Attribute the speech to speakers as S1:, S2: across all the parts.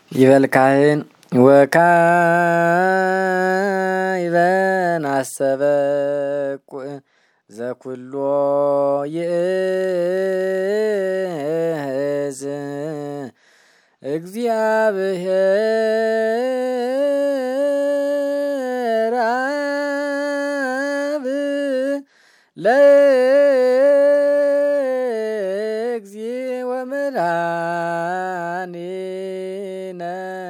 S1: ይበልካህን ወካይበን አሰበኩ ዘኩሎ ይእዝ እግዚአብሔር አብ ለእግዚእ ወመድኃኒነ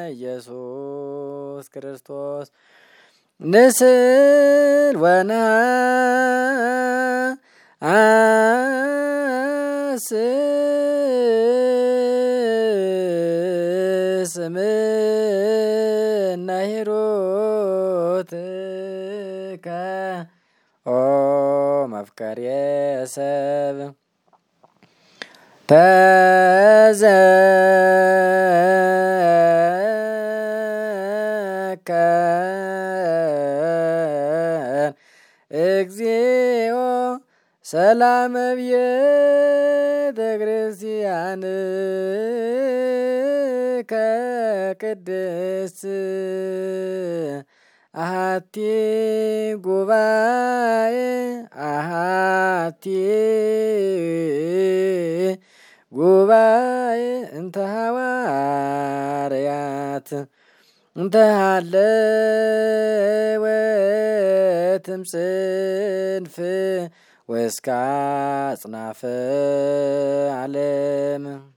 S1: ኢየሱስ ክርስቶስ ንስል ወነአስስ እምነ ሂሩትከ ኦ መፍቀሬ ሰብ ተዘከር እግዚኦ ሰላመ ቤተ ክርስቲያንከ ቅድስት አሐቲ ጉባኤ አሐቲ ጉባኤ እንተ ሐዋርያት እንተ ሀለወት እምጽንፍ ወእስከ አጽናፈ ዓለም